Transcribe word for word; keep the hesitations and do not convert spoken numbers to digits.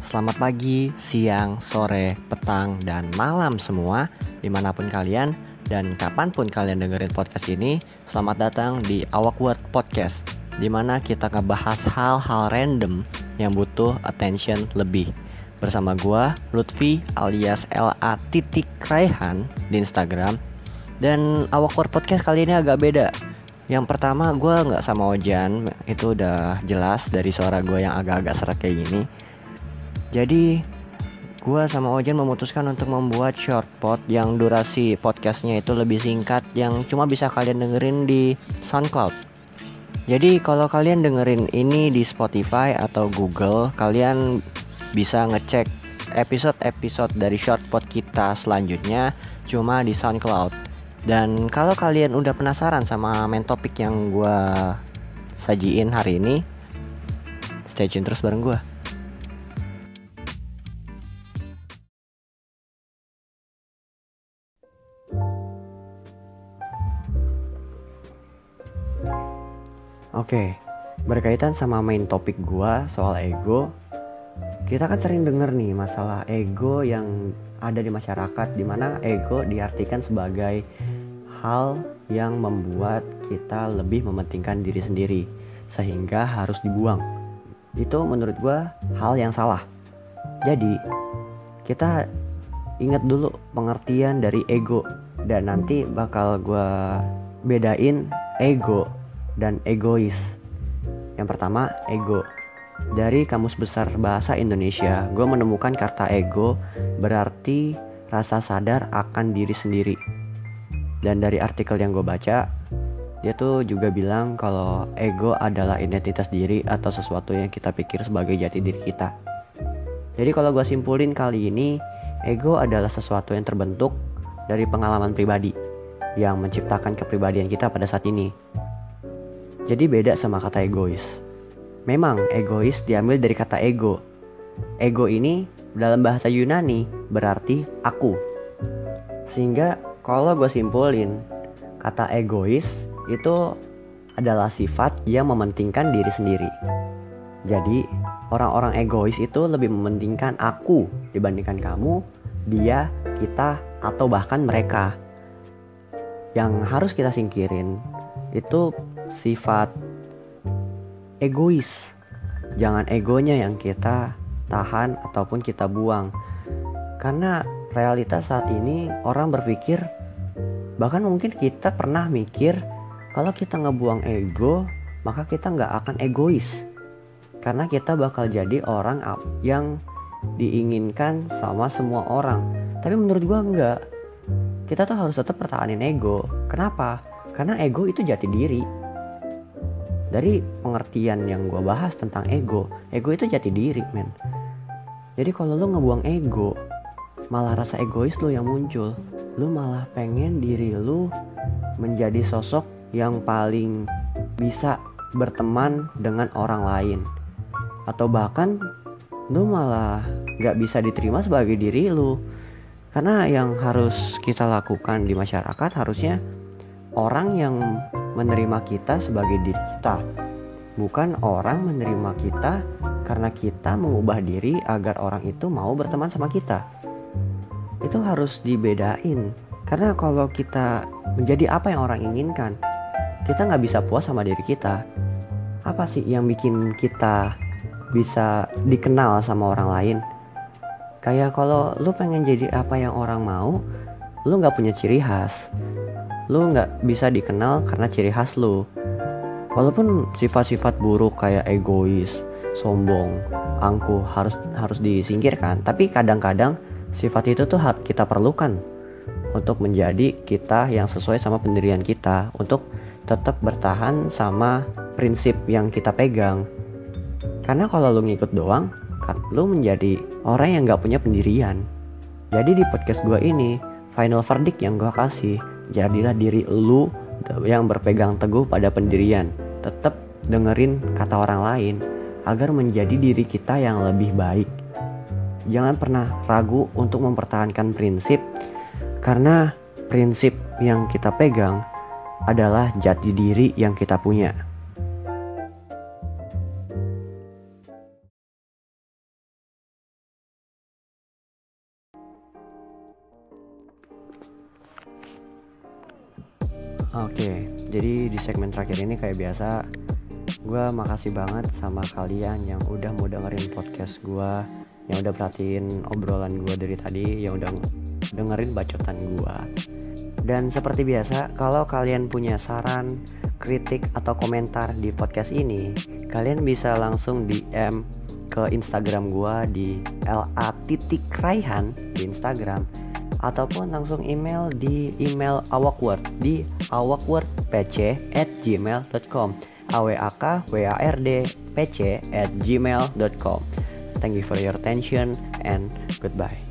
Selamat pagi, siang, sore, petang, dan malam semua dimanapun kalian dan kapanpun kalian dengerin podcast ini. Selamat datang di Awak Word Podcast, dimana kita ngebahas hal-hal random yang butuh attention lebih. Bersama gua Lutfi alias L A titik Raihan di Instagram. Dan Awak Word Podcast kali ini agak beda. Yang pertama, gue gak sama Ojan. Itu udah jelas dari suara gue yang agak-agak serak kayak gini. Jadi gue sama Ojan memutuskan untuk membuat short pod yang durasi podcastnya itu lebih singkat, yang cuma bisa kalian dengerin di SoundCloud. Jadi kalau kalian dengerin ini di Spotify atau Google, kalian bisa ngecek episode-episode dari short pod kita selanjutnya cuma di SoundCloud. Dan kalau kalian udah penasaran sama main topik yang gue sajiin hari ini, stay tune terus bareng gue. Oke, berkaitan sama main topik gue soal ego. Kita kan sering denger nih masalah ego yang ada di masyarakat, dimana ego diartikan sebagai hal yang membuat kita lebih mementingkan diri sendiri sehingga harus dibuang. Itu menurut gue hal yang salah. Jadi kita ingat dulu pengertian dari ego, dan nanti bakal gue bedain ego dan egois. Yang pertama, ego. Dari Kamus Besar Bahasa Indonesia, gue menemukan kata ego berarti rasa sadar akan diri sendiri. Dan dari artikel yang gue baca, dia tuh juga bilang kalau ego adalah identitas diri atau sesuatu yang kita pikir sebagai jati diri kita. Jadi kalau gue simpulin kali ini, ego adalah sesuatu yang terbentuk dari pengalaman pribadi yang menciptakan kepribadian kita pada saat ini. Jadi beda sama kata egois. Memang egois diambil dari kata ego. Ego ini dalam bahasa Yunani berarti aku. Sehingga kalau gue simpulin, kata egois itu adalah sifat yang mementingkan diri sendiri. Jadi orang-orang egois itu lebih mementingkan aku dibandingkan kamu, dia, kita, atau bahkan mereka. Yang harus kita singkirin itu sifat egois. Jangan egonya yang kita tahan ataupun kita buang. Karena realitas saat ini orang berpikir, bahkan mungkin kita pernah mikir, kalau kita ngebuang ego maka kita gak akan egois, karena kita bakal jadi orang yang diinginkan sama semua orang. Tapi menurut gua enggak. Kita tuh harus tetap pertahanin ego. Kenapa? Karena ego itu jati diri. Dari pengertian yang gue bahas tentang ego, ego itu jati diri, men. Jadi kalau lu ngebuang ego, malah rasa egois lu yang muncul. Lu malah pengen diri lu menjadi sosok yang paling bisa berteman dengan orang lain. Atau bahkan lu malah gak bisa diterima sebagai diri lu. Karena yang harus kita lakukan di masyarakat harusnya orang yang menerima kita sebagai diri kita, bukan orang menerima kita karena kita mengubah diri agar orang itu mau berteman sama kita. Itu harus dibedain. Karena kalau kita menjadi apa yang orang inginkan, kita gak bisa puas sama diri kita. Apa sih yang bikin kita bisa dikenal sama orang lain? Kayak kalau lu pengen jadi apa yang orang mau, lu gak punya ciri khas, lu gak bisa dikenal karena ciri khas lu. Walaupun sifat-sifat buruk kayak egois, sombong, angkuh harus harus disingkirkan, tapi kadang-kadang sifat itu tuh kita perlukan untuk menjadi kita yang sesuai sama pendirian kita, untuk tetap bertahan sama prinsip yang kita pegang. Karena kalau lu ngikut doang, kan lu menjadi orang yang gak punya pendirian. Jadi di podcast gue ini, final verdict yang gue kasih, jadilah diri lu yang berpegang teguh pada pendirian. Tetap dengerin kata orang lain agar menjadi diri kita yang lebih baik. Jangan pernah ragu untuk mempertahankan prinsip, karena prinsip yang kita pegang adalah jati diri yang kita punya. Oke, jadi di segmen terakhir ini kayak biasa, gue makasih banget sama kalian yang udah mau dengerin podcast gue, yang udah perhatiin obrolan gue dari tadi, yang udah dengerin bacotan gue. Dan seperti biasa, kalau kalian punya saran, kritik, atau komentar di podcast ini, kalian bisa langsung D M ke Instagram gue di L A titik Raihan di Instagram, ataupun langsung email di email awkward di awkwardpc at gmail dot com a w a k w a r d p c at gmail dot com. Thank you for your attention and goodbye.